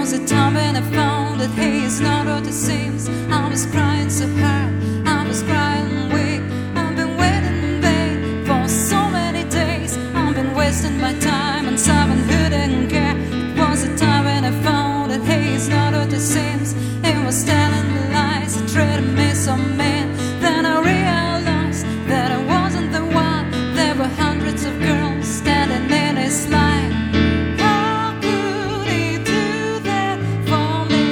was a time when I found that he is not what it seems. I was crying so hard, I was crying weak. I've been waiting in vain for so many days. I've been wasting my time on someone who didn't care. It was a time when I found that he is not what it seems. He was telling me lies, he treated me so mean. Then I realized that I wasn't the one. There were hundreds of girls standing in his line. How could he do that for me?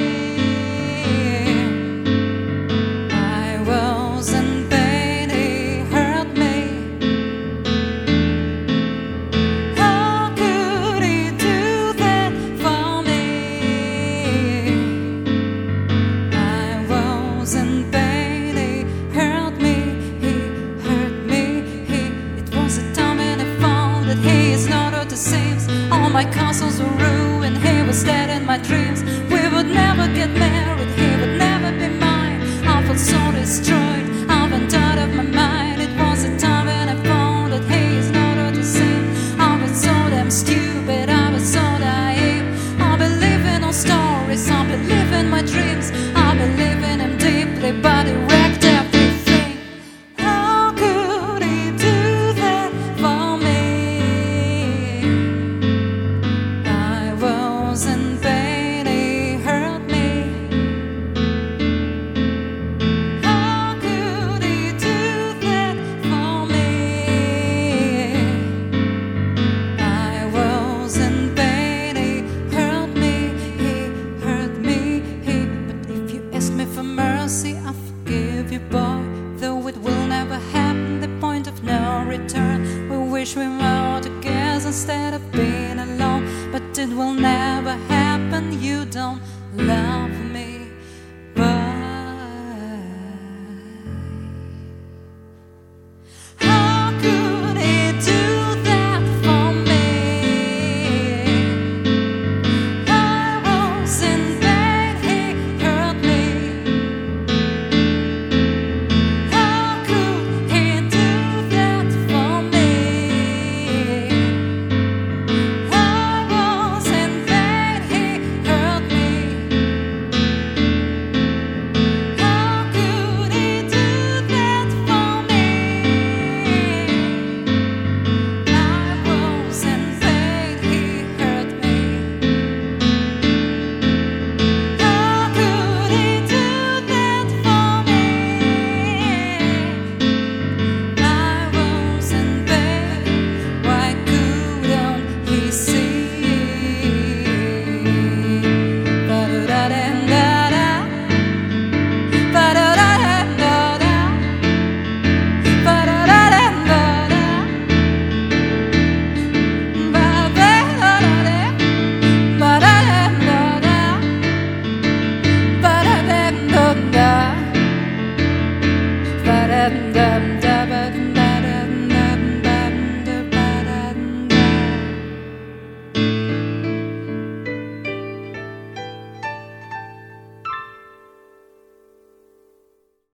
I was in pain, he hurt me. How could he do that for me? I was in pain, he hurt me. He hurt me. It was a time when I found that he is not what it seems. All my castles were ruined, he was dead in my dreams. We would never get married, he would never be mine. I felt so destroyed, I went out of my mind. It was a time when I found that he is not what it seems. I was so damn stupid, I was so naive. I believe in all stories, I believe in my dreams. I believe in him deeply, but he wrecked everything. How could he do that for me? I was in pain, he hurt me. How could he do that for me? I was in pain, he hurt me. He hurt me. But if you ask me for mercy, I forgive you, boy. Though it will never happen, the point of no return. We wish we were together instead of being alone. But it will never happen, you don't love me.